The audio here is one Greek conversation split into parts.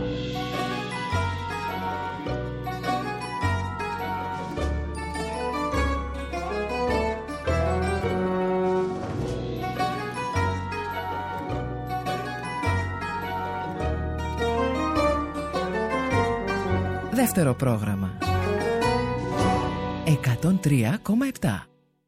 Δεύτερο πρόγραμμα 103,7.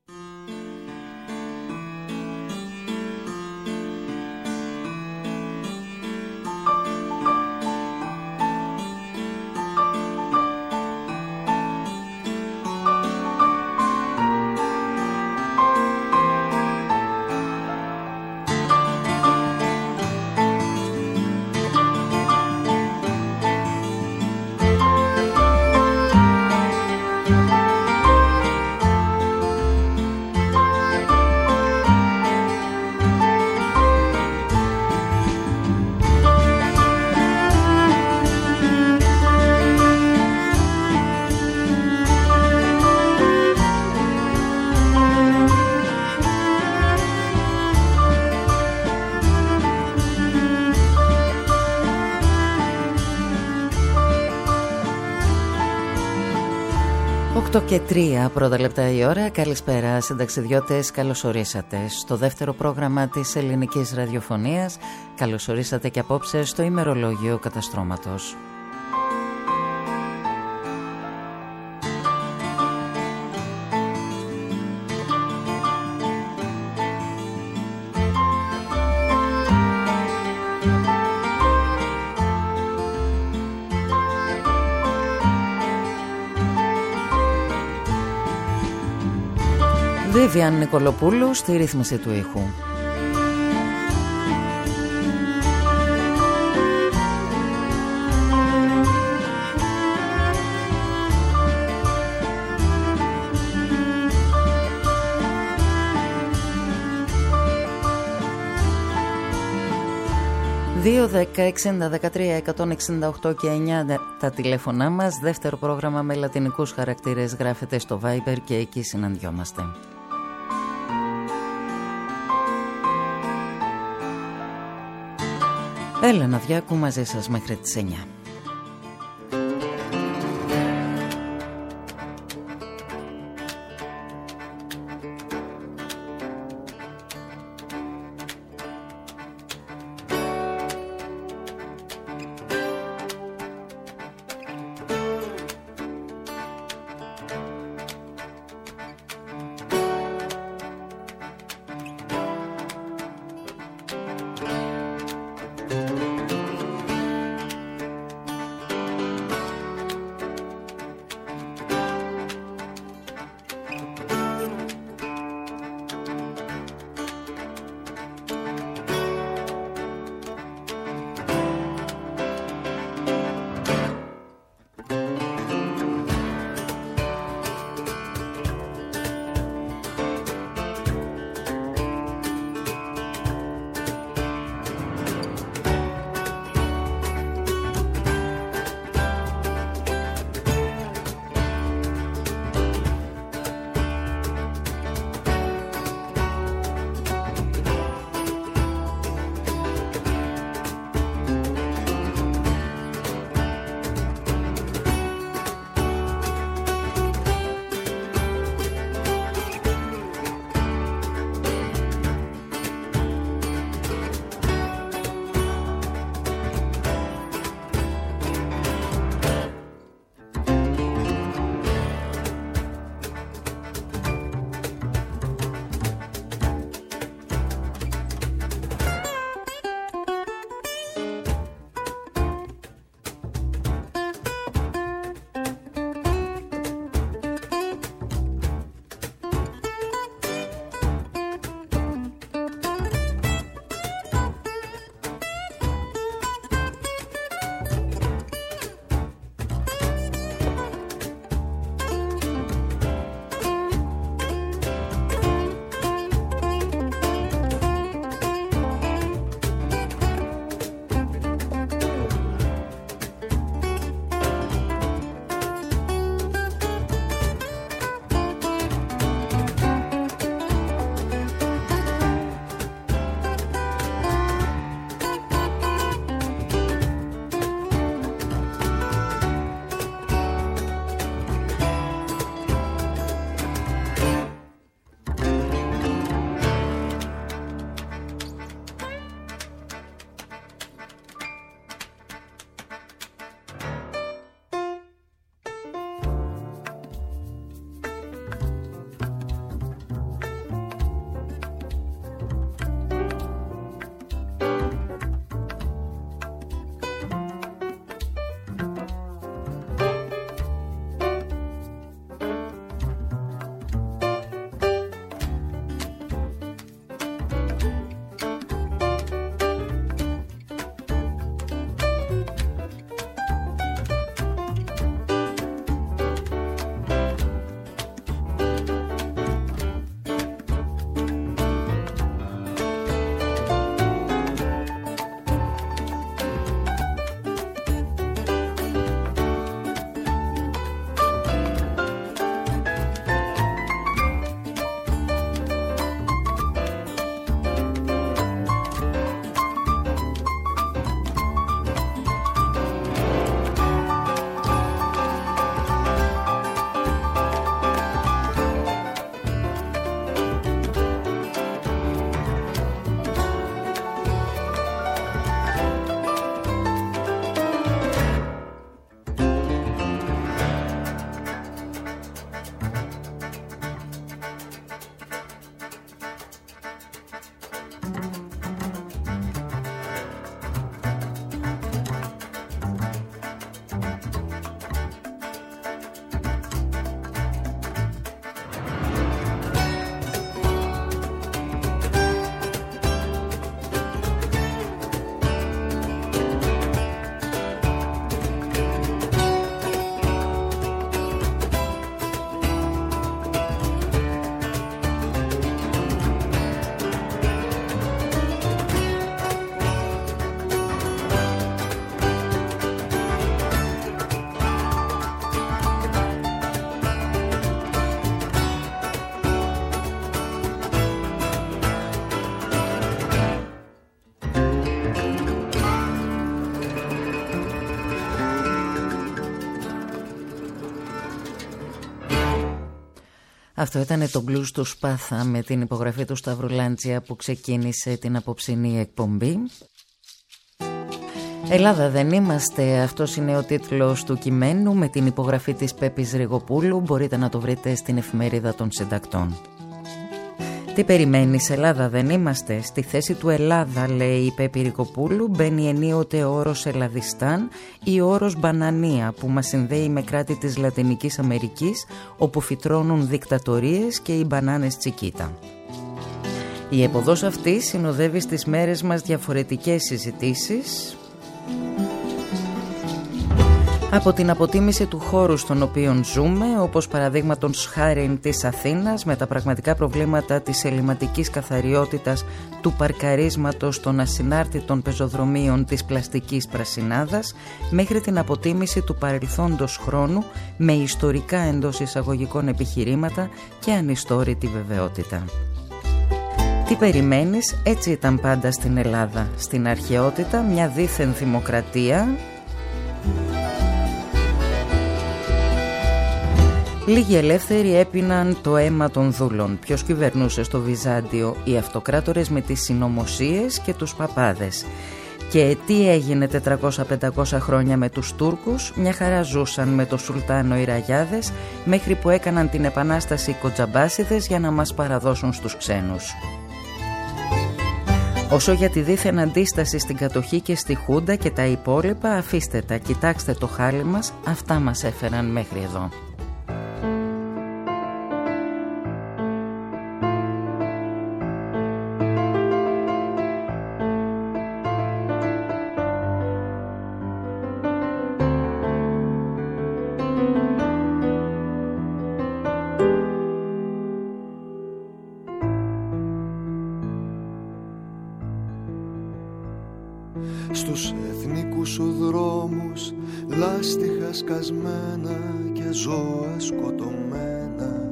Και 3 πρώτα λεπτά η ώρα. Καλησπέρα συνταξιδιώτες, καλώς ορίσατε στο δεύτερο πρόγραμμα της ελληνικής ραδιοφωνίας. Καλώς ορίσατε και απόψε στο ημερολόγιο καταστρώματος. Βίβιαν Νικολοπούλου στη ρύθμιση του ήχου. Δύο 10-60-13-168 και 9 τα τηλέφωνά μας. Δεύτερο πρόγραμμα με λατινικούς χαρακτήρες γράφεται στο Viber και εκεί συναντιόμαστε. Έλενα Διάκου μαζί σας μέχρι τις 9. Αυτό ήταν το blues του Σπάθα με την υπογραφή του Σταύρου Λάντζια που ξεκίνησε την απόψινή εκπομπή. Ελλάδα δεν είμαστε, αυτός είναι ο τίτλος του κειμένου με την υπογραφή της Πέπης Ριγοπούλου. Μπορείτε να το βρείτε στην εφημερίδα των συντακτών. Τι περιμένεις, Ελλάδα δεν είμαστε? Στη θέση του Ελλάδα, λέει η Πέπη Ριγοπούλου, μπαίνει ενίοτε ο όρος Ελλαδιστάν ή ο όρος Μπανανία που μας συνδέει με κράτη της Λατινικής Αμερικής όπου φυτρώνουν δικτατορίες και οι μπανάνες τσικίτα. Η εποδός αυτή συνοδεύει στις μέρες μας διαφορετικές συζητήσεις από την αποτίμηση του χώρου στον οποίο ζούμε, όπως παραδείγματος χάριν της Αθήνας με τα πραγματικά προβλήματα της ελληματικής καθαριότητας, του παρκαρίσματος των ασυνάρτητων πεζοδρομίων της πλαστικής πρασινάδας, μέχρι την αποτίμηση του παρελθόντος χρόνου με ιστορικά εντός εισαγωγικών επιχειρήματα και ανιστόρητη βεβαιότητα. Τι περιμένεις, έτσι ήταν πάντα στην Ελλάδα. Στην αρχαιότητα μια δίθεν δημοκρατία. Λίγοι ελεύθεροι έπιναν το αίμα των δούλων. Ποιος κυβερνούσε στο Βυζάντιο? Οι αυτοκράτορες με τις συνωμοσίες και τους παπάδες. Και τι έγινε 400-500 χρόνια με τους Τούρκους? Μια χαρά ζούσαν με το Σουλτάνο οι Ραγιάδες, μέχρι που έκαναν την επανάσταση οι Κοτζαμπάσιδες για να μας παραδώσουν στους ξένους. Όσο για τη δίθεν αντίσταση στην κατοχή και στη Χούντα και τα υπόλοιπα, αφήστε τα, κοιτάξτε το χάλι μας, αυτά μας έφεραν μέχρι εδώ. Στους εθνικούς σου δρόμους λάστιχα σκασμένα και ζώα σκοτωμένα,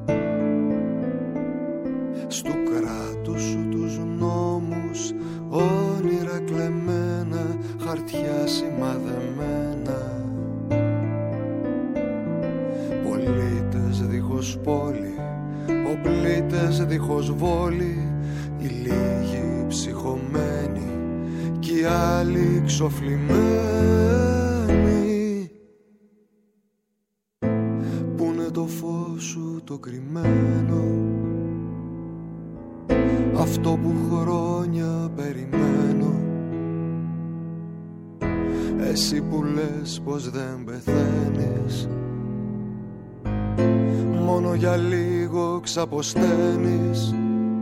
στου κράτους σου τους νόμους όνειρα κλεμμένα, χαρτιά σημαδεμένα. Πολίτες δίχως πόλη, οπλίτες δίχως βόλη, οι λίγοι ψυχωμένοι κι οι άλλοι ξοφλημένοι. Πού είναι το φως σου το κρυμμένο, αυτό που χρόνια περιμένω, εσύ που λες πως δεν πεθαίνεις, μόνο για λίγο ξαποσταίνεις.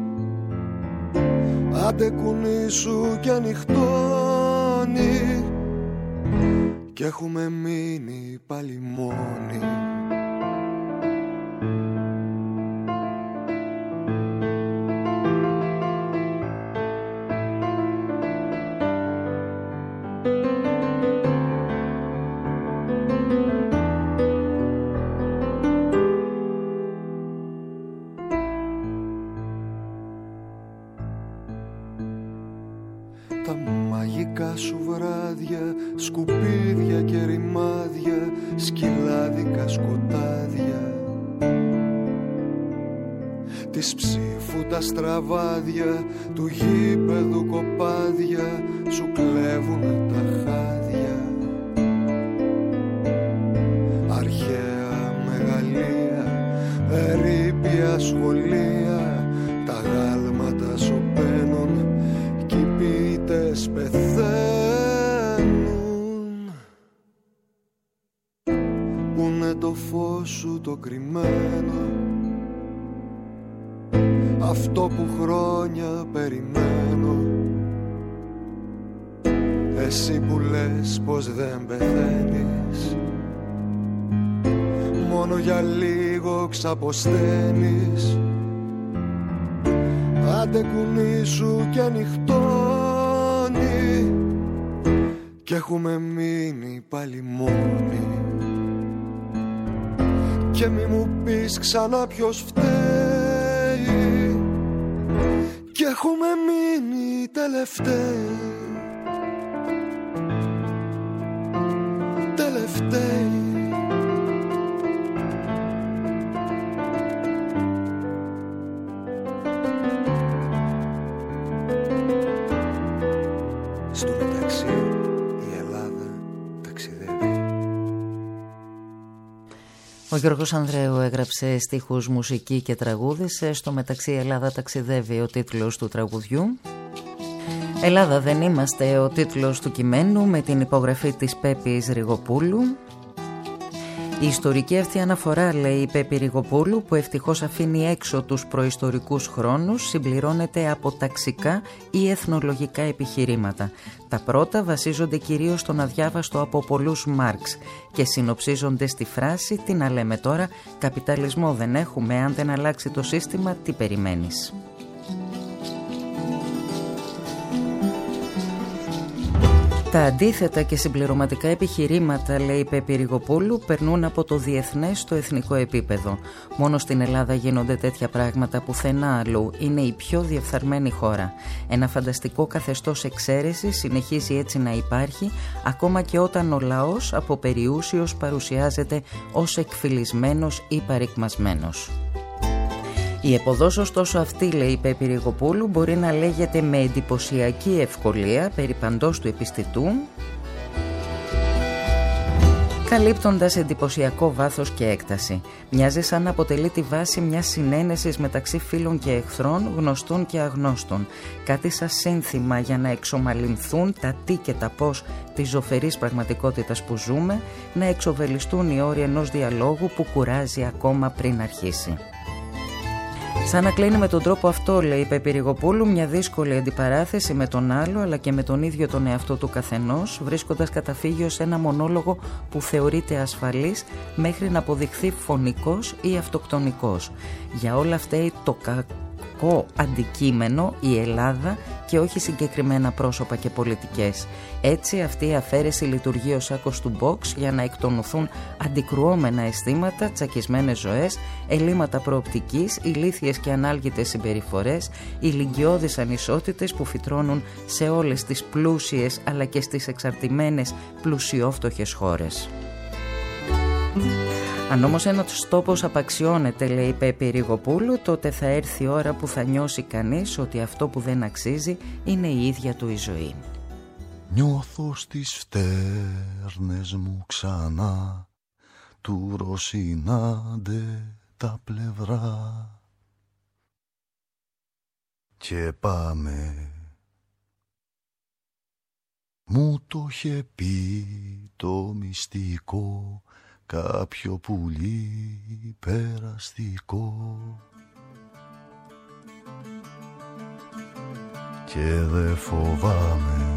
Άντε κουνήσου κι ανοιχτώνει κι έχουμε μείνει πάλι μόνοι. Σου βράδια, σκουπίδια και ρημάδια, σκυλάδικα σκοτάδια, της ψήφου τα στραβάδια, του γήπεδου κοπάδια, σου κλέβουνε τα χάδια. Αρχαία μεγαλεία, ερείπια σχολεία, τα γάλματα σωπαίνουν κι οι ποιητές πεθαίνουν. Πούνε το φως σου το κρυμμένο, αυτό που χρόνια περιμένω, εσύ που λες πως δεν πεθαίνεις, μόνο για λίγο ξαποσταίνεις. Άντε κουνήσου κι ανοιχτώνει κι έχουμε μείνει πάλι μόνοι. Και μη μου πεις ξανά ποιος φταίει κι έχουμε μείνει τελευταίοι. Τελευταίοι. Στο μεταξύ η Ελλάδα ταξιδεύει. Ο Γιώργος Ανδρέου έγραψε στίχους, μουσική και τραγούδισε. Στο μεταξύ η Ελλάδα ταξιδεύει, ο τίτλος του τραγουδιού. Ελλάδα δεν είμαστε, ο τίτλος του κειμένου, με την υπογραφή της Πέπης Ρηγοπούλου. Η ιστορική αυτή αναφορά, λέει η Πέπη Ρηγοπούλου, που ευτυχώς αφήνει έξω τους προϊστορικούς χρόνους, συμπληρώνεται από ταξικά ή εθνολογικά επιχειρήματα. Τα πρώτα βασίζονται κυρίως στον αδιάβαστο από πολλούς Μάρξ και συνοψίζονται στη φράση «Τι να λέμε τώρα, καπιταλισμό δεν έχουμε, αν δεν αλλάξει το σύστημα, τι περιμένεις». Τα αντίθετα και συμπληρωματικά επιχειρήματα, λέει η Πέπη Ρηγοπούλου, περνούν από το διεθνές στο εθνικό επίπεδο. Μόνο στην Ελλάδα γίνονται τέτοια πράγματα, πουθενά αλλού. Είναι η πιο διεφθαρμένη χώρα. Ένα φανταστικό καθεστώς εξαίρεσης συνεχίζει έτσι να υπάρχει, ακόμα και όταν ο λαός από περιούσιος παρουσιάζεται ως εκφυλισμένος ή παρικμασμένος. Η επωδός ωστόσο αυτή, λέει η Πέπη Ρηγοπούλου, μπορεί να λέγεται με εντυπωσιακή ευκολία περί παντός του επιστητού, καλύπτοντας εντυπωσιακό βάθος και έκταση. Μοιάζει σαν να αποτελεί τη βάση μιας συνένεσης μεταξύ φίλων και εχθρών, γνωστών και αγνώστων. Κάτι σαν σύνθημα για να εξομαλυνθούν τα τι και τα πώς της ζωφερής πραγματικότητας που ζούμε, να εξοβελιστούν οι όροι ενός διαλόγου που κουράζει ακόμα πριν αρχίσει. Σαν να κλείνει με τον τρόπο αυτό, λέει η Πέπη Ρηγοπούλου, μια δύσκολη αντιπαράθεση με τον άλλο αλλά και με τον ίδιο τον εαυτό του καθενός, βρίσκοντας καταφύγιο σε ένα μονόλογο που θεωρείται ασφαλής μέχρι να αποδειχθεί φωνικός ή αυτοκτονικός. Για όλα αυτά το κακό αντικείμενο η Ελλάδα και όχι συγκεκριμένα πρόσωπα και πολιτικές. Έτσι αυτή η αφαίρεση λειτουργεί ως σάκος του box για να εκτονωθούν αντικρουόμενα αισθήματα, τσακισμένες ζωές, ελλείμματα προοπτικής, ηλίθιες και ανάλγητες συμπεριφορές, ηλικιώδεις ανισότητες που φυτρώνουν σε όλες τις πλούσιες αλλά και στις εξαρτημένες πλουσιόφτωχες χώρες. Αν όμως ένας τόπος απαξιώνεται, λέει η Πέπη Ρηγοπούλου, τότε θα έρθει η ώρα που θα νιώσει κανείς ότι αυτό που δεν αξίζει είναι η ίδια του η ζωή. Νιώθω στις φτέρνες μου ξανά του Ρωσινάντε τα πλευρά και πάμε Μου το είχε πει το μυστικό κάποιο πουλί περαστικό και δε φοβάμαι.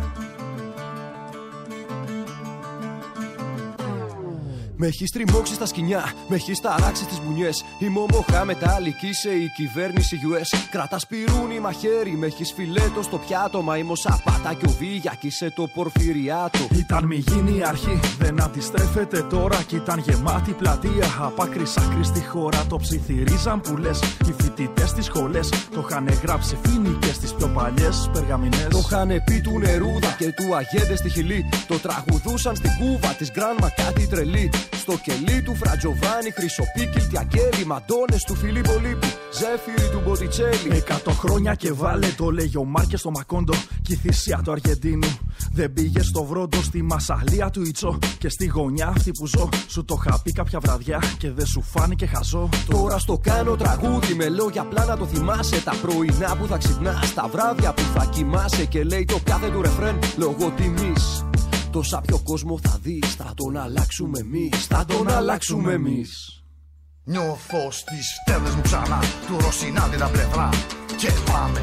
Με έχεις τριμώξει στα σκοινιά, με έχεις ταράξει στις μπουνιές. Είμαι ο Μοχάμετ Άλι κι είσαι η κυβέρνηση US. Κρατάς πυρούνι μαχαίρι, με έχεις φιλέτο στο πιάτο. Μα είμαι ο Σαπάτα κι ο Βίγια κι είσαι το Πορφυριάτο. Ήταν μη γίνει η αρχή, δεν αντιστρέφεται τώρα. Κι ήταν γεμάτη πλατεία, απ' άκρη σ' άκρη στη χώρα. Το ψιθυρίζαν που λες, οι φοιτητές στις σχολές. Το είχαν γράψει φοινικές στις πιο παλιές περγαμηνές. Το είχαν πει του Νερούδα και του Αγέντε στη Χιλή. Το τραγουδούσαν στην Κούβα της Γκράνμα κάτι τρελή. Στο κελί του Φρατζοβάνι, Χρυσοπίκη, Τιακέλη, Μαντώνες του Φιλίππο Λίππου, Ζέφυρη του Μποτιτσέλη. 100 χρόνια και βάλε, το λέγει ο Μάρκε στο Μακόντο. Κι η θυσία του Αργεντίνου δεν πήγε στο Βρόντο, στη Μασαλία του Ιτσό. Και στη γωνιά αυτή που ζω, σου το είχα πει κάποια βραδιά και δεν σου φάνηκε χαζό. Τώρα στο κάνω τραγούδι με λόγια απλά να το θυμάσαι. Τα πρωινά που θα ξυπνάς, τα βράδια που θα κοιμάσαι. Και λέει το κάθε του ρεφρέν λόγω τιμής. Τόσα πιο κόσμο θα δεις, θα τον αλλάξουμε εμείς, θα τον αλλάξουμε εμείς. Νιώθω στις στέρνες μου ξανά, του Ρωσινάδη τα πλευρά και πάμε.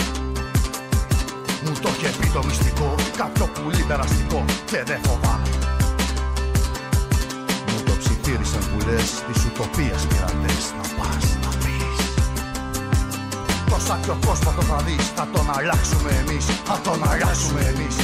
Μου το είχε πει το μυστικό, κάποιο πουλί περαστικό και δεν φοβάμαι. Μου το ψιθύρισαν που λες, της ουτοπίας πειρατές, να πας να πεις. Τόσα πιο κόσμο το θα δεις, θα τον αλλάξουμε εμείς, θα τον αλλάξουμε εμείς.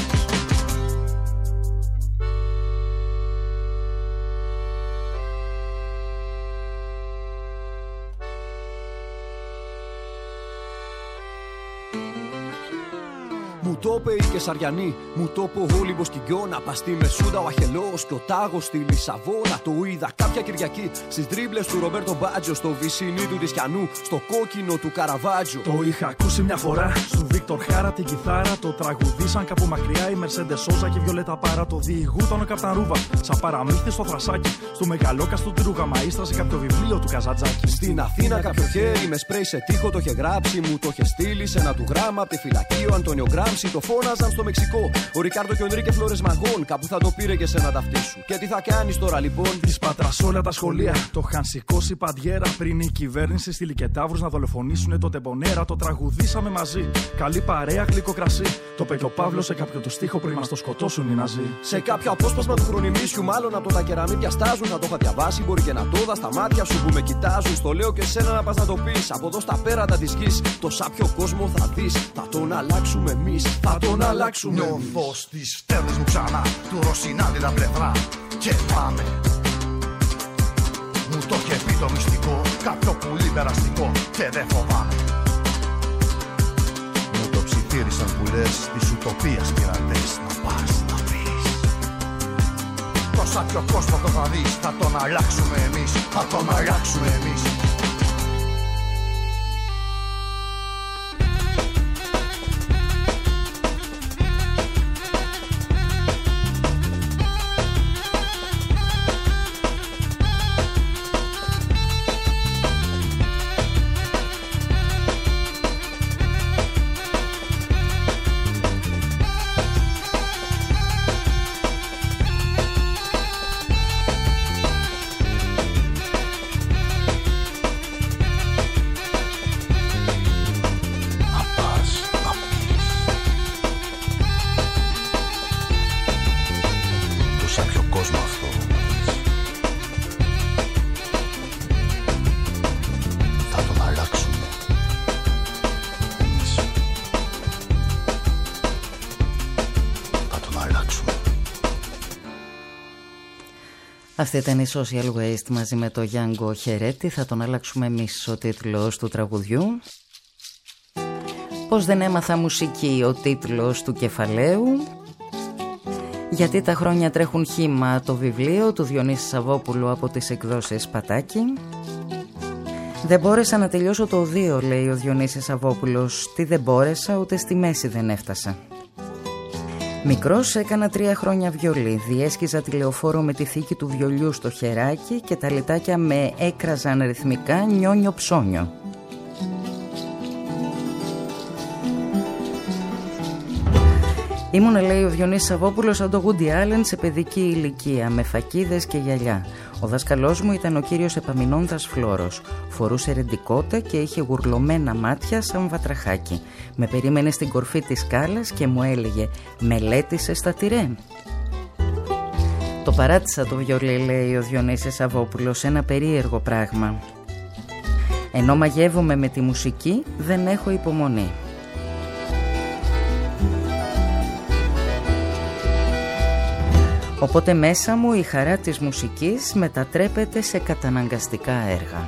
Μου το είπε η Κεσαριανή, μου το είπε ο Όλυμπος Κιγκιώνα. Πας στη Μεσούδα ο Αχελός και ο Τάγος στη Λισαβόνα. Το είδα κάποια Κυριακή στις τρίπλες του Ρομπέρτο Μπάτζο. Στο βυσινί του Τισκιανού, στο κόκκινο του Καραβάτζο. Το είχα ακούσει μια φορά, στου Βίκτορ Χάρα την κιθάρα. Το τραγουδίσαν κάπου μακριά η Μερσέντε Σόζα και η Βιολέτα Πάρα. Το διηγούταν ο Καπταρούβα, σαν παραμύθι στο θρασάκι. Στο μεγαλόκαστο του Ρουγαμαΐστρα σε κάποιο βιβλίο του Καζατζάκη. Στην Αθήνα κάποιο χέρι με σπρέι σε τοίχο το είχε γράψει. Μου το είχε στείλει σε ένα του γράμμα απ' τη φυλακή ο Αντώνιο Γκράμψη. Το φώναζαν στο Μεξικό. Ο Ρικάρντο και ο Ενρίκε Φλόρες Μαγών. Κάπου θα το πήρε και σε ένα ταυτί σου. Και τι θα κάνεις τώρα λοιπόν? Τη πατράς όλα τα σχολεία. Το είχαν σηκώσει παντιέρα πριν η κυβέρνηση στείλει και ταύρους να δολοφονήσουνε το τεμπονέρα. Το τραγουδήσαμε μαζί. Καλή παρέα, γλυκό κρασί. Το είπε και ο Παύλος σε κάποιο του στίχο πριν μας το σκοτώσουν οι Ναζί. Σε κάποιο απόσπασμα του χρονιμίσιου, μάλλον από τα κεραμίδια στάζουν. Θα το είχα διαβάσει, μπορεί και να το δω στα μάτια σου που με κοιτάζουν. Στο λέω και σένα να πας να το πεις. Από εδώ στα πέρατα της γης. Το σάπιο κόσμο θα δεις. Θα τον αλλάξουμε εμείς. Θα τον αλλάξουμε. Νιώθω στις στέρνες μου ξανά, του Ρωσινάδη τα πλευρά και πάμε. Μου το είχε πει το μυστικό, κάποιο πουλί περαστικό και δεν φοβάμαι. Μου το ψιθύρισαν που λες, της ουτοπίας πειρατές, να πας να πεις. Τόσα πιο κόσμο το θα δεις, θα τον αλλάξουμε εμείς, θα τον αλλάξουμε εμείς. Αυτή ήταν η Social Waste μαζί με το Γιάνγκο Χερέτη. Θα τον αλλάξουμε εμείς, ο τίτλος του τραγουδιού. Πώς δεν έμαθα μουσική, ο τίτλος του κεφαλαίου. Γιατί τα χρόνια τρέχουν χύμα, το βιβλίο του Διονύση Σαββόπουλου από τις εκδόσεις Πατάκη. Δεν μπόρεσα να τελειώσω το 2, λέει ο Διονύσης Σαββόπουλος. Τι δεν μπόρεσα, ούτε στη μέση δεν έφτασα. Μικρός έκανα 3 χρόνια βιολί. Διέσχιζα τηλεοφόρο με τη θήκη του βιολιού στο χεράκι και τα λιτάκια με έκραζαν ρυθμικά νιόνιο ψώνιο. Ήμουνα, λέει ο Διονύσης Σαββόπουλος, σαν το Γούντι Άλεν σε παιδική ηλικία, με φακίδες και γυαλιά. Ο δάσκαλός μου ήταν ο κύριος Επαμεινώνδας Φλόρος. Φορούσε ρεντικότα και είχε γουρλωμένα μάτια σαν βατραχάκι. Με περίμενε στην κορφή της σκάλας και μου έλεγε «Μελέτησες τα τυρέ?» Το παράτησα το βιολί, λέει ο Διονύσης Σαββόπουλος, ένα περίεργο πράγμα. Ενώ μαγεύομαι με τη μουσική, δεν έχω υπομονή. Οπότε μέσα μου η χαρά της μουσικής μετατρέπεται σε καταναγκαστικά έργα.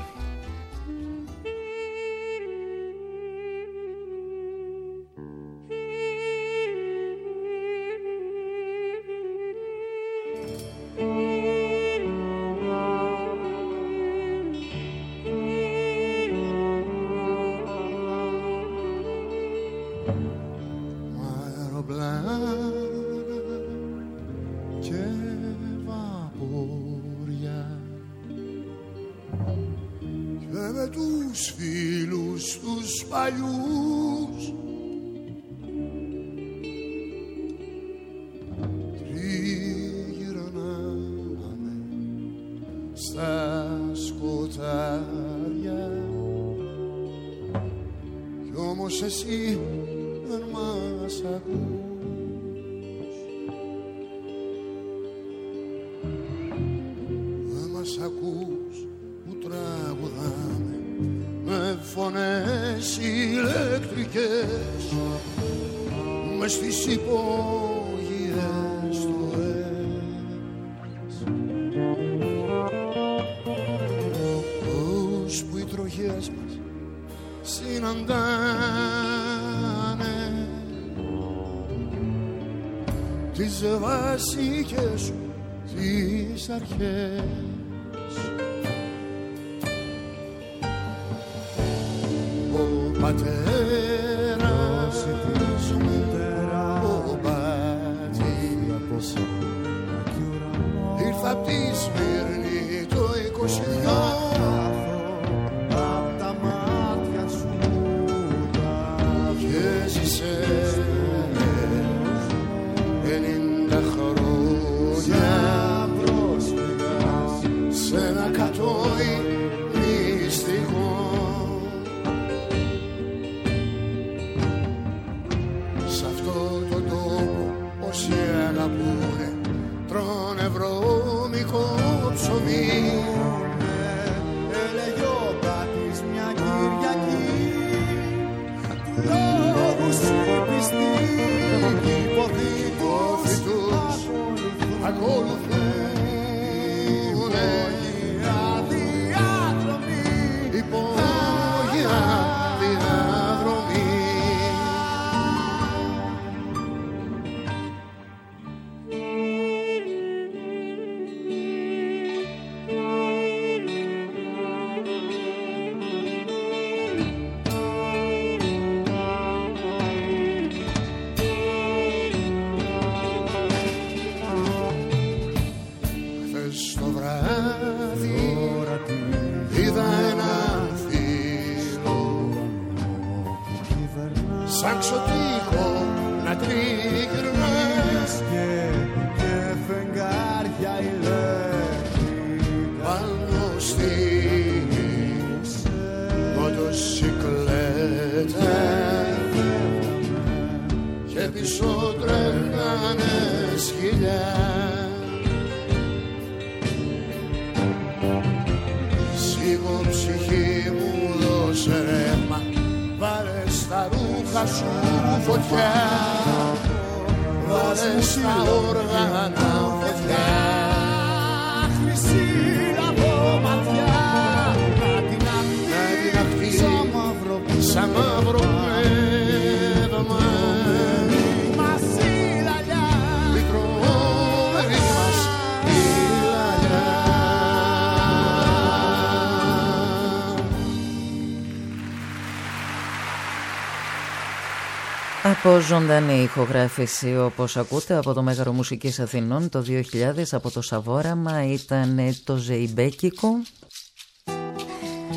Από ζωντανή ηχογράφηση, όπως ακούτε, από το Μέγαρο Μουσικής Αθηνών το 2000, από το Σαβόραμα, ήταν το Ζεϊμπέκικο.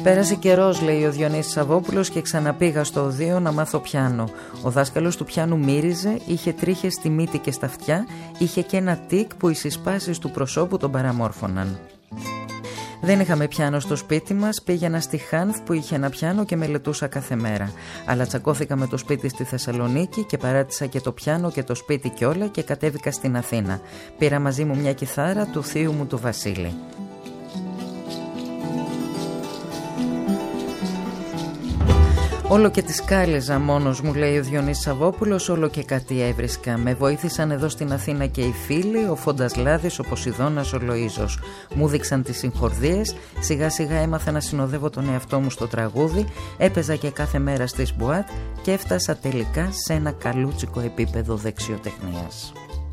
Πέρασε καιρός, λέει ο Διονύσης Σαββόπουλος, και ξαναπήγα στο οδείο να μάθω πιάνο. Ο δάσκαλος του πιάνου μύριζε, είχε τρίχες στη μύτη και στα αυτιά, είχε και ένα τικ που οι συσπάσεις του προσώπου τον παραμόρφωναν. Δεν είχαμε πιάνο στο σπίτι μας, πήγαινα στη Χάνθ που είχε ένα πιάνο και μελετούσα κάθε μέρα. Αλλά τσακώθηκα με το σπίτι στη Θεσσαλονίκη και παράτησα και το πιάνο και το σπίτι κι όλα και κατέβηκα στην Αθήνα. Πήρα μαζί μου μια κιθάρα του θείου μου του Βασίλη. Όλο και τις κάλεζα μόνος μου, λέει ο Διονύσης Σαββόπουλος, όλο και κάτι έβρισκα. Με βοήθησαν εδώ στην Αθήνα και οι φίλοι, ο Φοντασλάδης, ο Ποσειδώνας, ο Λοΐζος. Μου δείξαν τις συγχορδίες, σιγά σιγά έμαθα να συνοδεύω τον εαυτό μου στο τραγούδι, έπαιζα και κάθε μέρα στις μπουάτ και έφτασα τελικά σε ένα καλούτσικο επίπεδο δεξιοτεχνίας.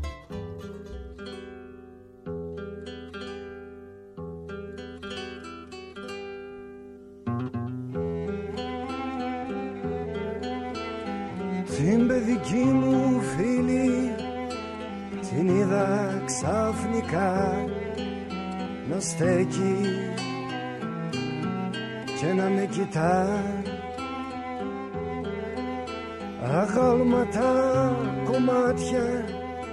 Την παιδική μου φίλη την είδα ξαφνικά να στέκει και να με κοιτά, αγάλματα κομμάτια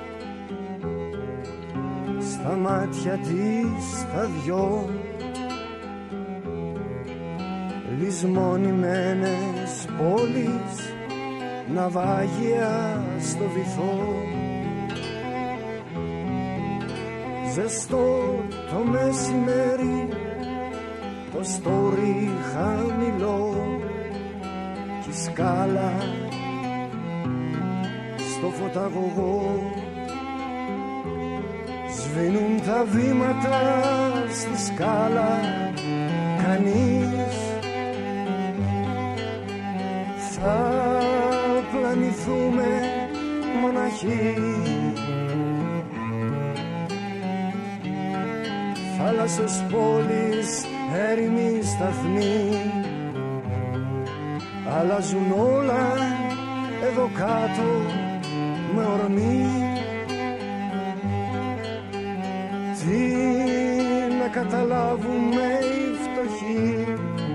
στα μάτια της τα δυο, λησμονημένες πόλεις, ναυάγια στο βυθό, ζεστό το μεσημέρι, το στόρι χαμηλό κι η σκάλα στο φωταγωγό, σβήνουν τα βήματα στη σκάλα, κανείς θα πλανηθούμε μοναχοί, θάλασσες, πόλεις, έρημοι σταθμοί, αλλάζουν όλα εδώ κάτω με ορμή. Τι να καταλάβουμε οι φτωχοί,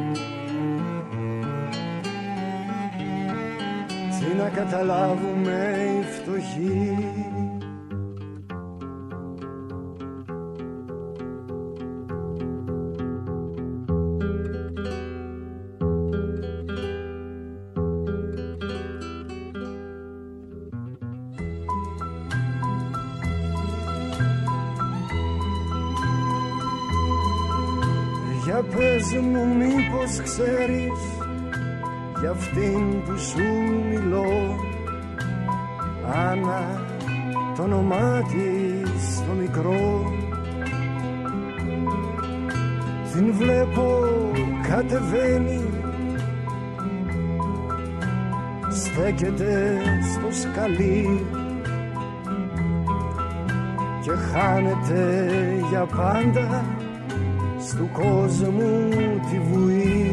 τι να καταλάβουμε οι φτωχοί. Για πες μου μήπως ξέρεις για αυτήν που σου μιλώ, Άννα το όνομά της το μικρό, την βλέπω κατεβαίνει, στέκεται στο σκαλί και χάνεται για πάντα στου κόσμου τη βουή.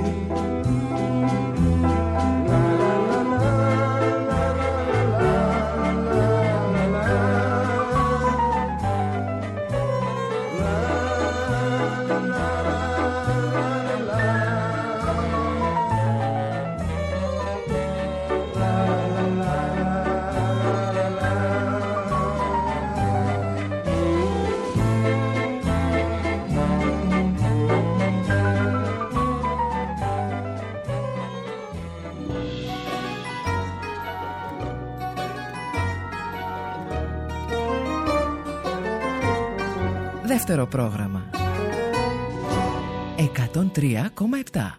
Δεύτερο πρόγραμμα 103,7.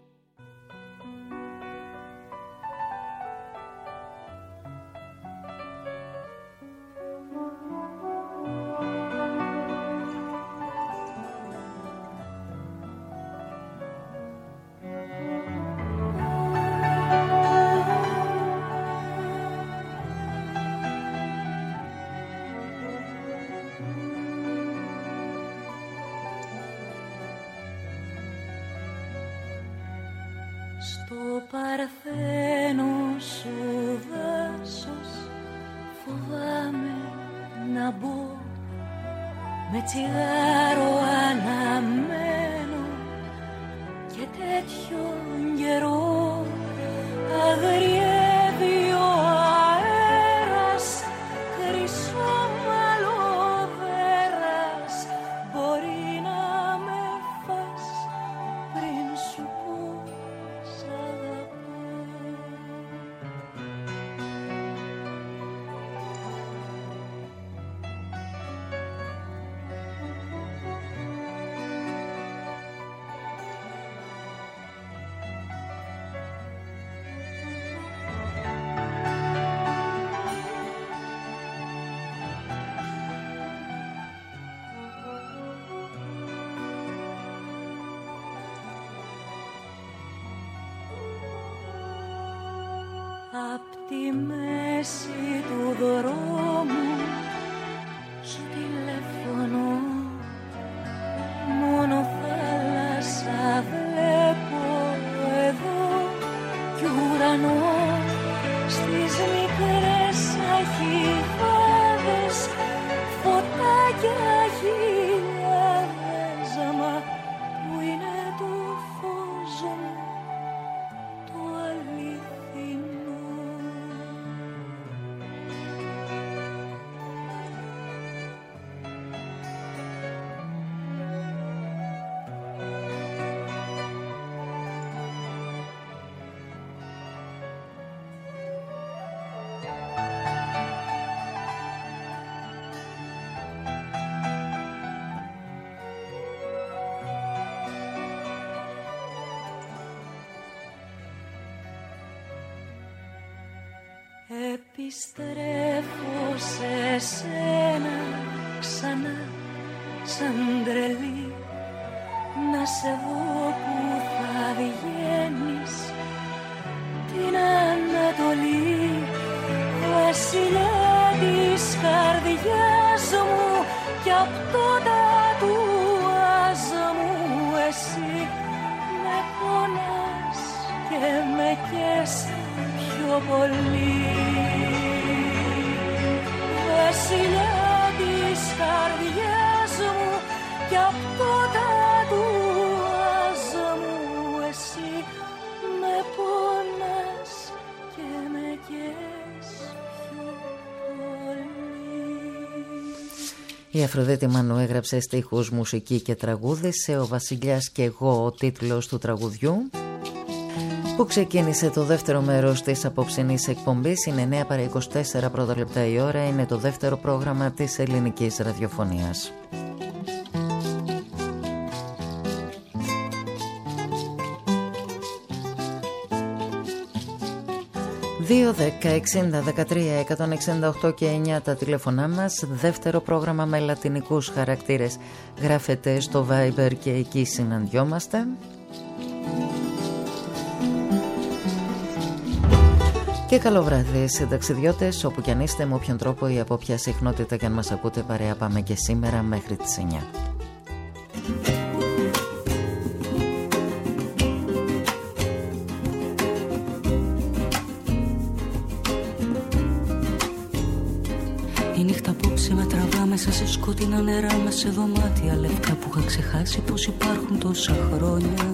Στο παρθένο σου δάσος φοβάμαι να μπω, με τσιγάρο αναμένο και τέτοιον καιρό αγριεύει ο αέρας, χρυσό μαλλοβέρας, μπορεί να με φας πριν σου πω σ' αγαπώ. Απ' τη μέση του δρόμου σου τηλεφωνώ, μόνο θάλασσα βλέπω εδώ κι ουρανό στις μικρές αχιβάδες, φωτάκια χιλιάδες, μα που είναι το φως μου το αληθινό. Επιστρέφω σε σένα ξανά σαν τρελή, να σε δω που θα βγαίνεις την Ανατολή, βασιλιά της καρδιάς μου κι απ' το τατουάζ μου. Εσύ με πονάς και με καις πιο πολύ, βασιλιά της καρδιάς μου κι απ' το τατουάζ μου. Εσύ με πονάς και με καις πιο πολύ. Η Αφροδίτη Μανού έγραψε στίχους, μουσική και τραγούδισε. Ο Βασιλιάς και εγώ, ο τίτλος του τραγουδιού, που ξεκίνησε το δεύτερο μέρος της απόψινής εκπομπής. Είναι 9 παρά 24 πρώτα λεπτά η ώρα. Είναι το δεύτερο πρόγραμμα της ελληνικής ραδιοφωνίας. 2-10-60-13-168 και 9 τα τηλέφωνά μας. Δεύτερο πρόγραμμα με λατινικούς χαρακτήρες. Γράφετε στο Viber και εκεί συναντιόμαστε. Και καλό βράδυ συνταξιδιώτες, όπου κι αν είστε, με όποιον τρόπο ή από όποια συχνότητα κι αν μας ακούτε, παρέα πάμε και σήμερα μέχρι τις 9. Η νύχτα απόψε με τραβά μέσα σε σκότεινα νερά, μέσα σε δωμάτια λευκά που είχα ξεχάσει πως υπάρχουν τόσα χρόνια.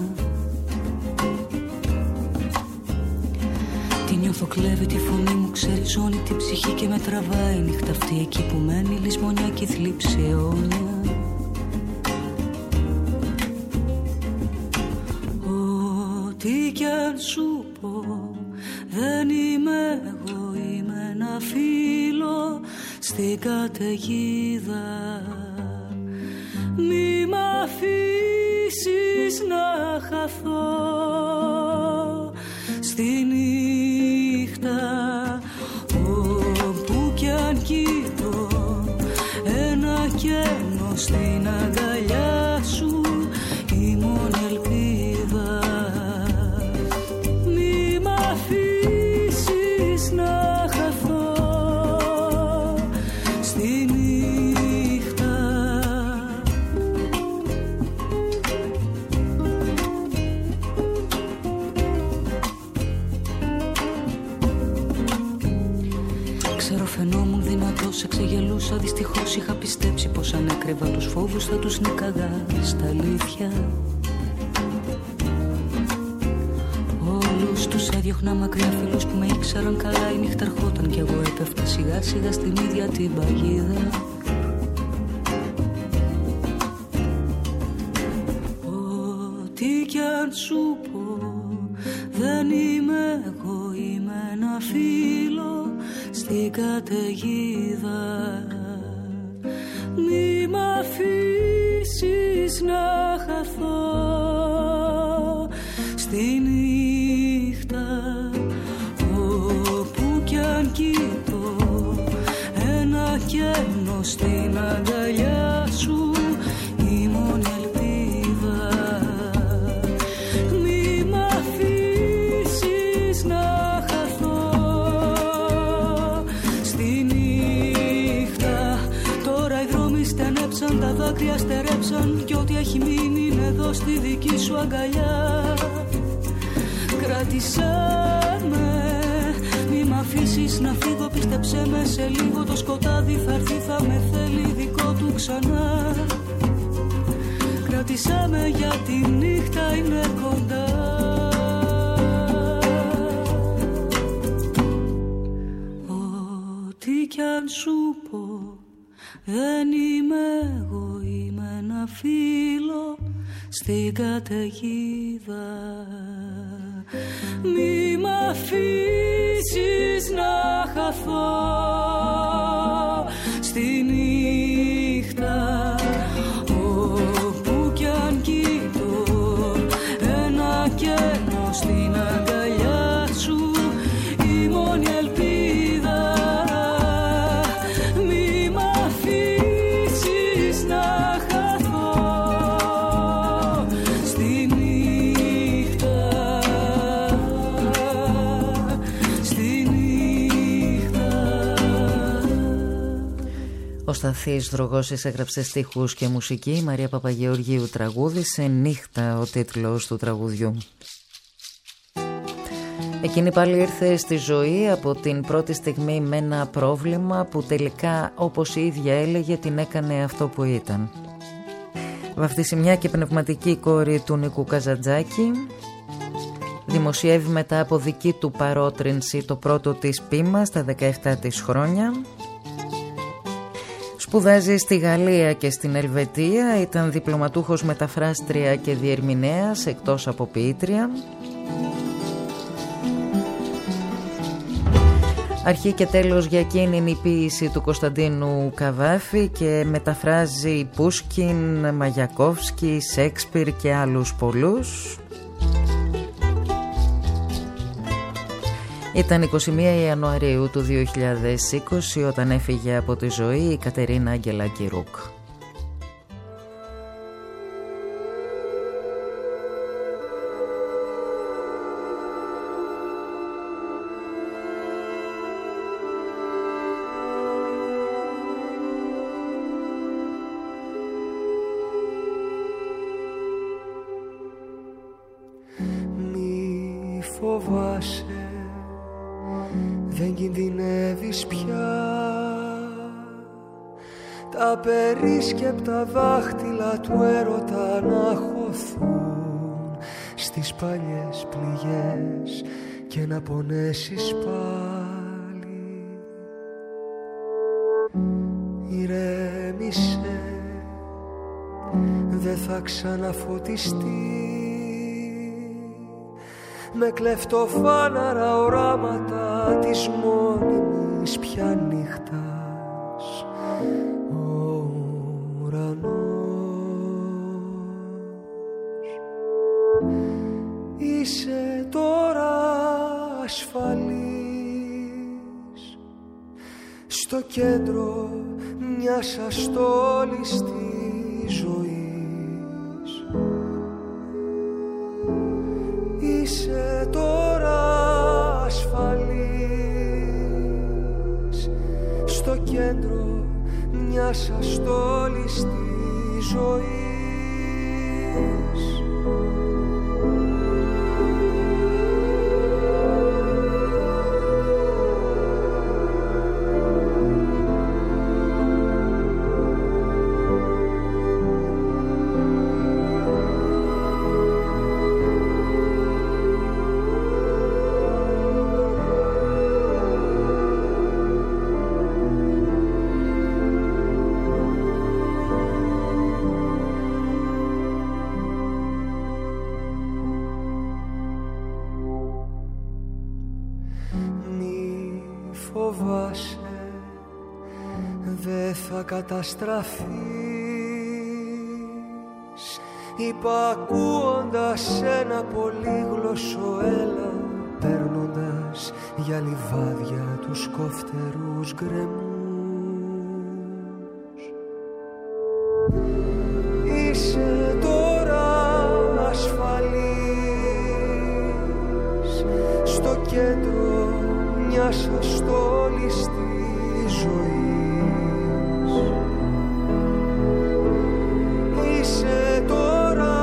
Τη νιώθω, κλέβει τη φωνή μου, ξεριζώνει την ψυχή και με τραβάει. Η νύχτα αυτή εκεί που μένει, λησμονιά και θλίψη αιώνια. Ό,τι κι αν σου πω, δεν είμαι εγώ, είμαι ένα φίλο στην καταιγίδα. Μη μ' αφήσεις να χαθώ στη νύχτα, όπου κι αν κοιτώ ένα κενό στην αγκαλιά σου, η μόνη ελπίδα. Μη μ' αφήσεις να χαθώ στη νύχτα. Ξέρω φαινόμουν δυνατός, εξεγελούσα, δυστυχώς είχα πιστέψει πως αν έκρυβα τους φόβους θα τους νίκαγα στα αλήθεια. τους έδιωχνα μακριά φίλους που με ήξεραν καλά. Η νύχτα ερχόταν κι εγώ έπεφτα σιγά σιγά στην ίδια την παγίδα. Ό,τι κι αν σου πω δεν είμαι εγώ, είμαι ένα φίλο στην καταιγίδα. Μη μ' αφήσεις να χαθώ στη νύχτα, όπου κι αν κοιτώ ένα κενό στην αγκαλιά σου, η μόνη ελπίδα. Μη μ' αφήσεις να χαθώ στη νύχτα. Τώρα οι δρόμοι στενέψαν, τα δάκρυα στερέψαν κι ό,τι έχει μείνει είναι εδώ στη δική σου αγκαλιά. Κράτησέ με, μη μ' αφήσεις να φύγω, πίστεψέ με, σε λίγο το σκοτάδι θα έρθει, θα με θέλει δικό του ξανά. Κράτησέ με γιατί η νύχτα είναι κοντά. Ό,τι κι αν σου πω δεν είμαι εγώ, είμαι ένα φίλο στην καταιγίδα. Μη μ' αφήσεις να χαθώ στη νύχτα, όπου κι αν κοιτώ ένα κενό στην αγκαλιά σου, η μόνη ελπίδα. Μη μ' αφήσεις να χαθώ στη νύχτα, στη νύχτα. Ο Σταθής Δρογώσης έγραψε στίχους και μουσική, η Μαρία Παπαγεωργίου τραγούδισε. Νύχτα ο τίτλος του τραγουδιού. Εκείνη πάλι ήρθε στη ζωή από την πρώτη στιγμή με ένα πρόβλημα που τελικά, όπως η ίδια έλεγε, την έκανε αυτό που ήταν. Βαφτισιμιά και πνευματική κόρη του Νίκου Καζαντζάκη. Δημοσιεύει μετά από δική του παρότρινση το πρώτο της ποίημα στα 17 της χρόνια. Σπουδάζει στη Γαλλία και στην Ελβετία, ήταν διπλωματούχος μεταφράστρια και διερμηνέας εκτός από ποιήτρια. Αρχή και τέλος για εκείνη είναι η ποίηση του Κωνσταντίνου Καβάφη και μεταφράζει Πούσκιν, Μαγιακόφσκι, Σέξπιρ και άλλους πολλούς. Ήταν 21 Ιανουαρίου του 2020 όταν έφυγε από τη ζωή η Κατερίνα Αγγελάκη-Ρουκ. Μη φοβάσαι, δεν κινδυνεύεις πια. Τα περίσκεπτα δάχτυλα του έρωτα να χωθούν στις παλιές πληγές και να πονέσεις πάλι. Ηρέμησε, δεν θα ξαναφωτιστεί με κλεφτοφάναρα οράματα της μόνιμης πια νύχτας ο ουρανός. Είσαι τώρα ασφαλής στο κέντρο μιας αστόλης της ζωής. Είσαι τώρα ασφαλής στο κέντρο μιας αστόλης της ζωής. θα καταστραφείς, υπακούοντας ένα πολύγλωσσο έλα, παίρνοντας για λιβάδια τους κοφτερούς γκρεμούς. Είσαι τώρα ασφαλής στο κέντρο μιας αστόλης της ζωής. Είσαι τώρα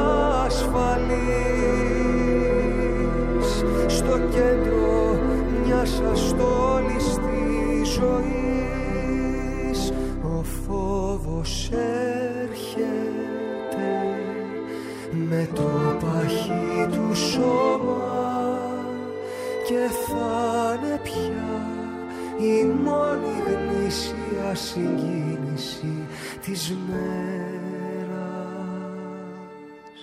ασφαλής στο κέντρο μιας αστόλης της ζωής. Ο φόβος έρχεται με το παχύ του σώμα και θα είναι πια η μόνη γνήσια συγκίνηση της μέρας.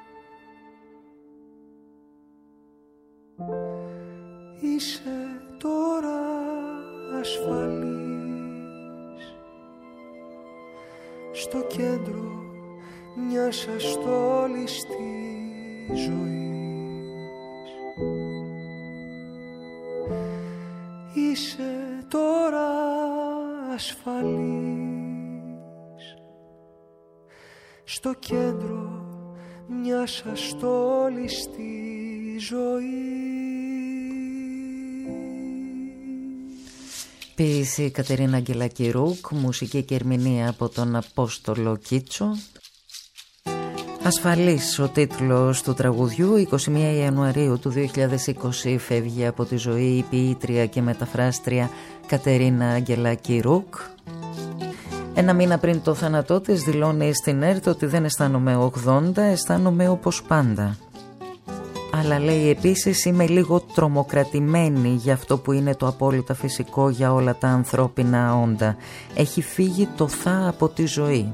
Είσαι τώρα ασφαλής στο κέντρο μιας αστόλης της ζωής. Είσαι τώρα ασφαλής στο κέντρο μιας αστόλης της ζωής. Ποίηση Κατερίνα Αγγελακη-Ρουκ, μουσική και ερμηνεία από τον Απόστολο Κίτσο. Ασφαλής ο τίτλος του τραγουδιού. 21 Ιανουαρίου του 2020 φεύγει από τη ζωή η ποιήτρια και μεταφράστρια Κατερίνα Αγγελακη-Ρουκ. Ένα μήνα πριν το θάνατό της δηλώνει στην ΕΡΤ ότι δεν αισθάνομαι 80, αισθάνομαι όπως πάντα. Αλλά λέει επίσης είμαι λίγο τρομοκρατημένη για αυτό που είναι το απόλυτα φυσικό για όλα τα ανθρώπινα όντα. Έχει φύγει το θα από τη ζωή.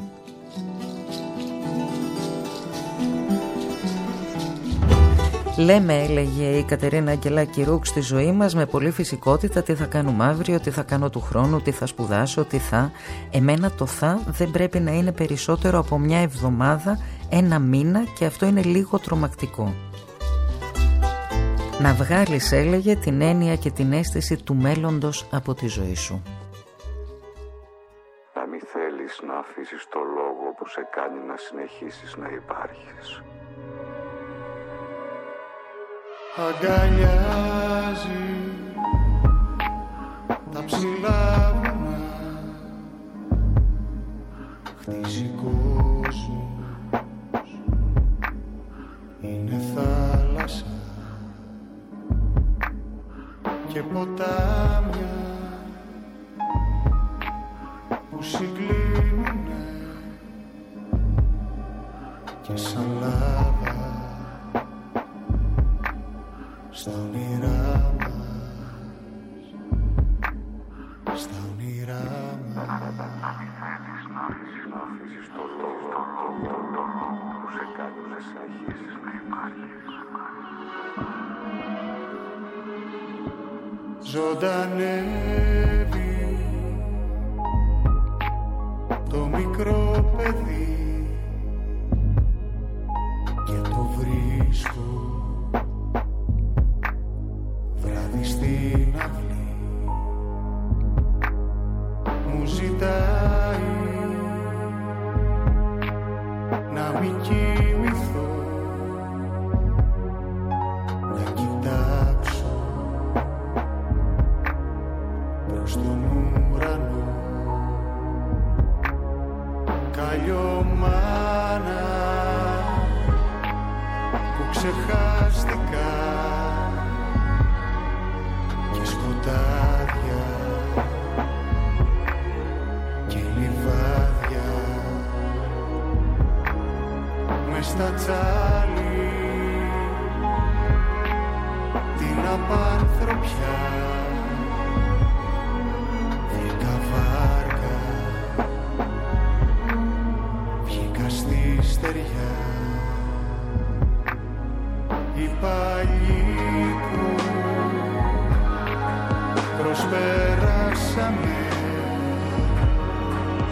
Λέμε, έλεγε η Κατερίνα Αγγελακη-Ρουκ, στη ζωή μας με πολύ φυσικότητα τι θα κάνουμε αύριο, τι θα κάνω του χρόνου, τι θα σπουδάσω, τι θα. Εμένα το θα δεν πρέπει να είναι περισσότερο από μια εβδομάδα, ένα μήνα, και αυτό είναι λίγο τρομακτικό. Να βγάλεις, έλεγε, την έννοια και την αίσθηση του μέλλοντος από τη ζωή σου. Να μην θέλεις να αφήσεις το λόγο που σε κάνει να συνεχίσεις να υπάρχεις. Αγκαλιάζει τα ψηλά βουνά, χτίζει κόσμο, είναι θάλασσα και ποτάμια που συγκλίνουνε και σαν λάβα στα όνειρά μας, στα όνειρά μας. Να μην θέλεις να αφήσεις το λόγο που σε κάνει να συνεχίσεις να υπάρχεις. Ζωντανεύει το μικρό παιδί και το βρίσκω βράδυ στην αυλή. Μου ζητάει να μην κοιμηθώ, να κοιτάξω προς τον ουρανό. Καλλιομάνα που ξεχάστηκα και σκοτάδια και λιβάδια μες στα τσάλι την απάνθρωπιά. Βρήκα βάρκα, βγήκα στη στεριά. Οι παλιοί που προσπεράσαμε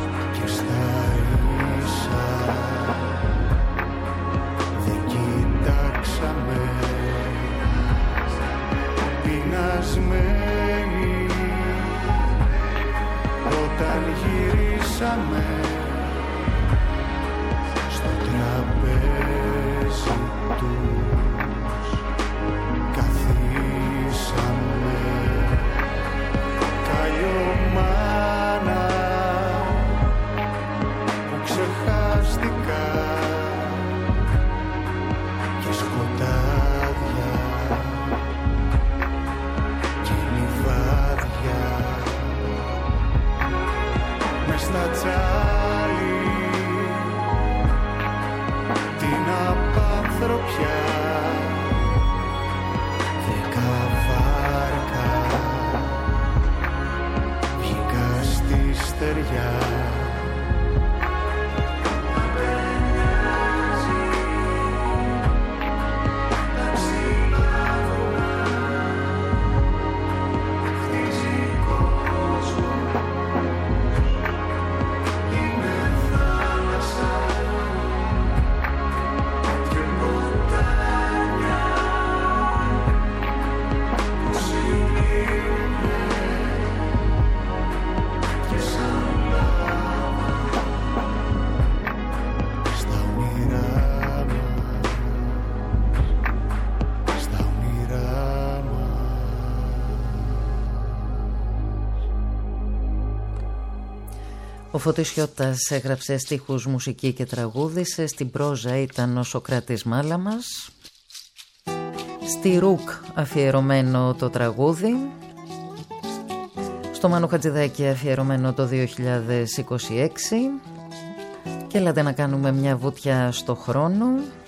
Ο Φώτης Χιώτας έγραψε στίχους, μουσική και τραγούδισε. Στην πρόζα ήταν ο Σωκράτης Μάλαμας. Στη Ρουκ αφιερωμένο το τραγούδι. Στο Μάνο Χατζηδάκη αφιερωμένο το 2026. Και έλατε να κάνουμε μια βουτιά στο χρόνο.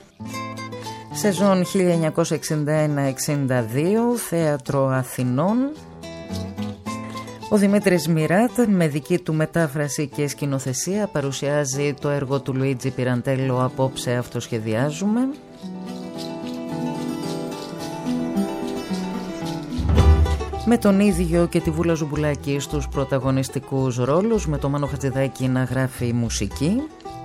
Σεζόν 1961-62, Θέατρο Αθηνών. Ο Δημήτρης Μιράτ με δική του μετάφραση και σκηνοθεσία παρουσιάζει το έργο του Λουίτζι Πιραντέλο «Απόψε αυτοσχεδιάζουμε». Με τον ίδιο και τη Βούλα Ζουμπουλάκη στους πρωταγωνιστικούς ρόλους, με το Μάνο Χατζηδάκη να γράφει μουσική,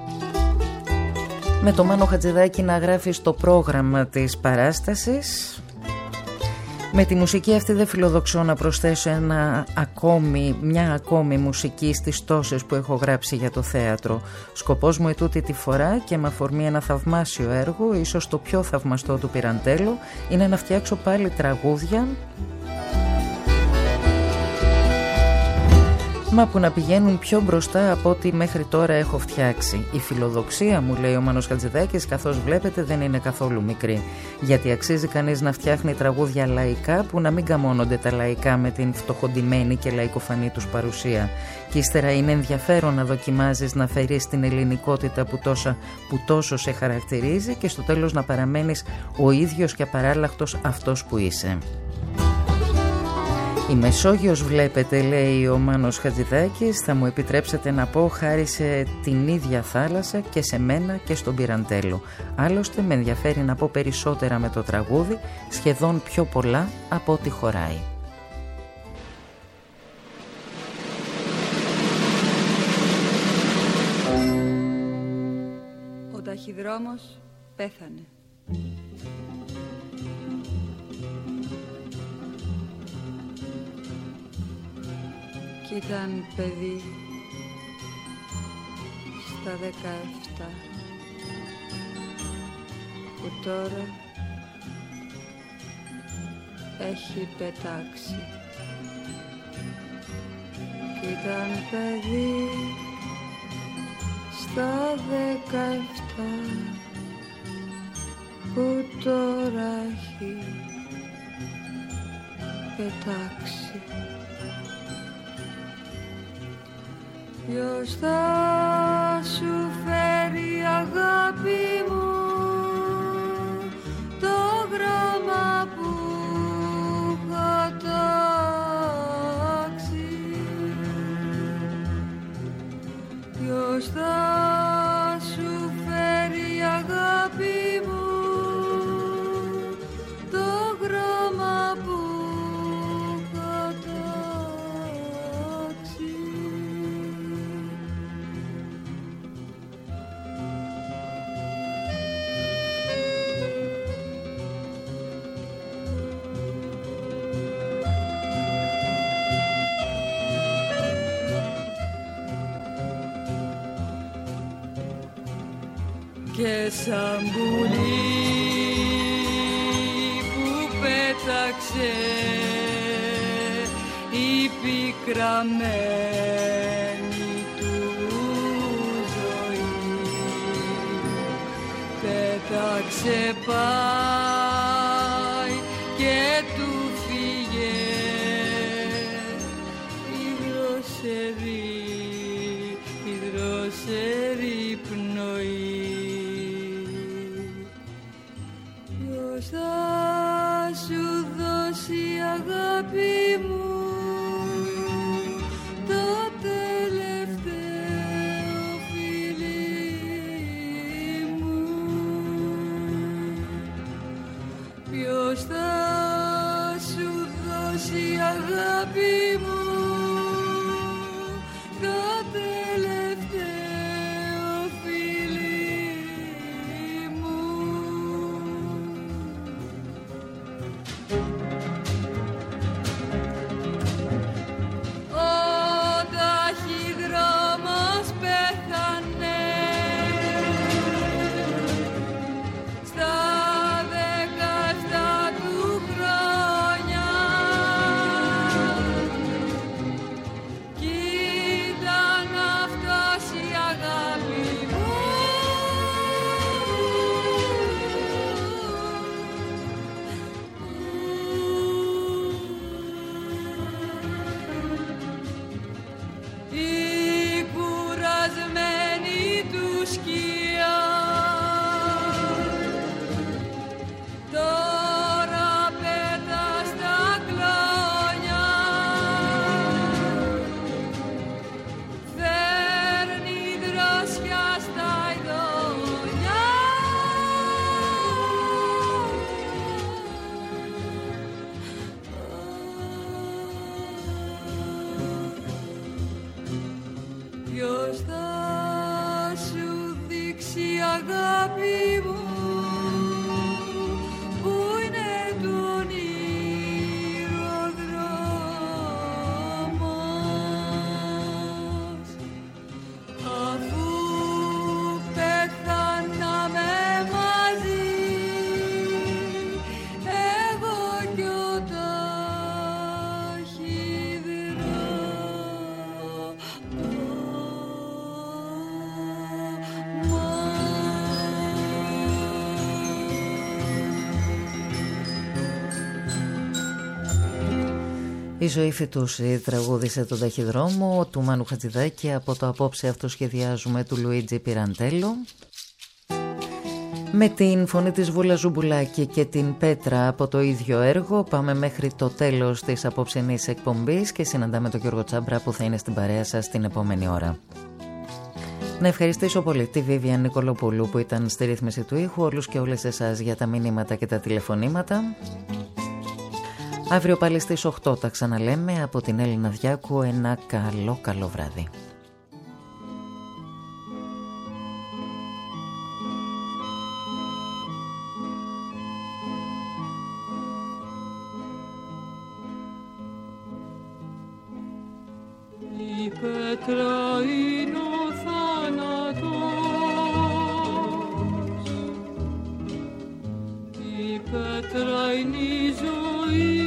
με το Μάνο Χατζηδάκη να γράφει στο πρόγραμμα της παράστασης. Με τη μουσική αυτή δεν φιλοδοξώ να προσθέσω μια ακόμη μουσική στις τόσες που έχω γράψει για το θέατρο. Σκοπός μου ετούτη τη φορά και με αφορμή ένα θαυμάσιο έργο, ίσως το πιο θαυμαστό του Πιραντέλο, είναι να φτιάξω πάλι τραγούδια, μα που να πηγαίνουν πιο μπροστά από ό,τι μέχρι τώρα έχω φτιάξει. Η φιλοδοξία μου, λέει ο Μάνος Χατζηδάκης, καθώς βλέπετε δεν είναι καθόλου μικρή. Γιατί αξίζει κανείς να φτιάχνει τραγούδια λαϊκά που να μην καμώνονται τα λαϊκά με την φτωχοντημένη και λαϊκοφανή τους παρουσία. Και ύστερα είναι ενδιαφέρον να δοκιμάζεις να φέρεις την ελληνικότητα που τόσο σε χαρακτηρίζει και στο τέλος να παραμένεις ο ίδιος και απαράλλαχτος αυτός που είσαι. Η Μεσόγειος βλέπετε, λέει ο Μάνος Χατζηδάκης, θα μου επιτρέψετε να πω, χάρισε την ίδια θάλασσα και σε μένα και στον Πιραντέλο. Άλλωστε με ενδιαφέρει να πω περισσότερα με το τραγούδι, σχεδόν πιο πολλά από ό,τι χωράει. Ο ταχυδρόμος πέθανε. Κι ήταν παιδί στα 17 που τώρα έχει πετάξει. Κι ήταν παιδί στα 17 που τώρα έχει πετάξει. Ποιος θα σου φέρει, αγάπη μου, το γράμμα που είχα τάξει? Ποιος θα σου φέρει, αγάπη μου, το γράμμα που είχα τάξει? Και σαν πουλί που πέταξε η πικραμένη του ζωή, πέταξε πάει και του φύγε η δροσερή πνοή. Θα σου δώσει, αγάπη μου, το τελευταίο φιλί μου. αγάπη μου που είναι τον ηρωδρόμος, αφού πεθάναμε μαζί εγώ κι ο Η ζωή Φυτούση τραγούδισε τον Ταχυδρόμο του Μάνου Χατζηδάκη από το Απόψε αυτοσχεδιάζουμε του Λουίτζι Πιραντέλο. Με την φωνή της Βούλα Ζουμπουλάκη και την Πέτρα από το ίδιο έργο πάμε μέχρι το τέλος της απόψινής εκπομπής και συναντάμε τον Γιώργο Τσάμπρα που θα είναι στην παρέα σας την επόμενη ώρα. Να ευχαριστήσω πολύ τη Βίβιαν Νικολοπούλου που ήταν στη ρύθμιση του ήχου, όλους και όλες εσάς για τα μηνύματα και τα τηλεφωνήματα. Αύριο πάλι στις 8 τα ξαναλέμε. Από την Έλληνα Διάκου ένα καλό βράδυ. Η πέτρα είναι ο θάνατος, η πέτρα είναι η ζωή.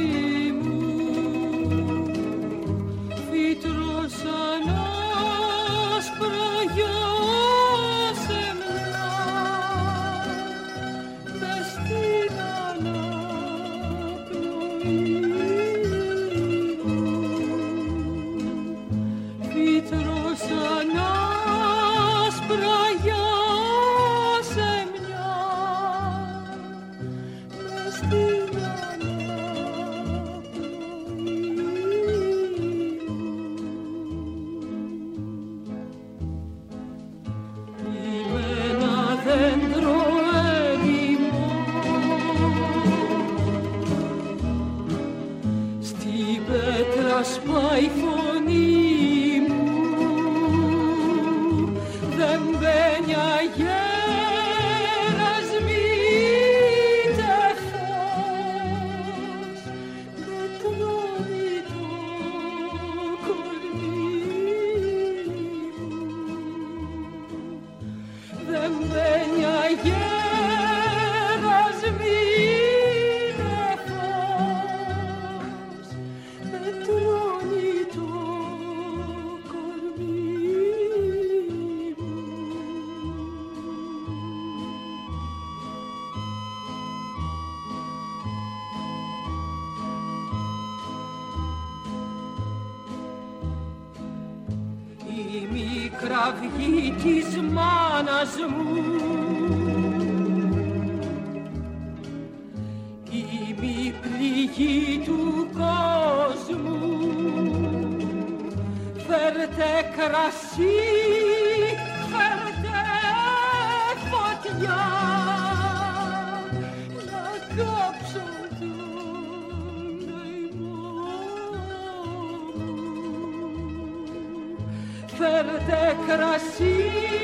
Σπάει η φωνή μου, δεν μπαίνει αγέρας μήτε φως, με τρώνει το κορμί μου, δεν μπαίνει αγέρας μήτε φως, με τρώνει το κορμί μου. Η μικρά αυγή της μάνας μου, η μη πληγή του κόσμου, φέρτε κρασί, φέρτε φωτιά, να κάψω τον καημό μου. Φέρτε κρασί,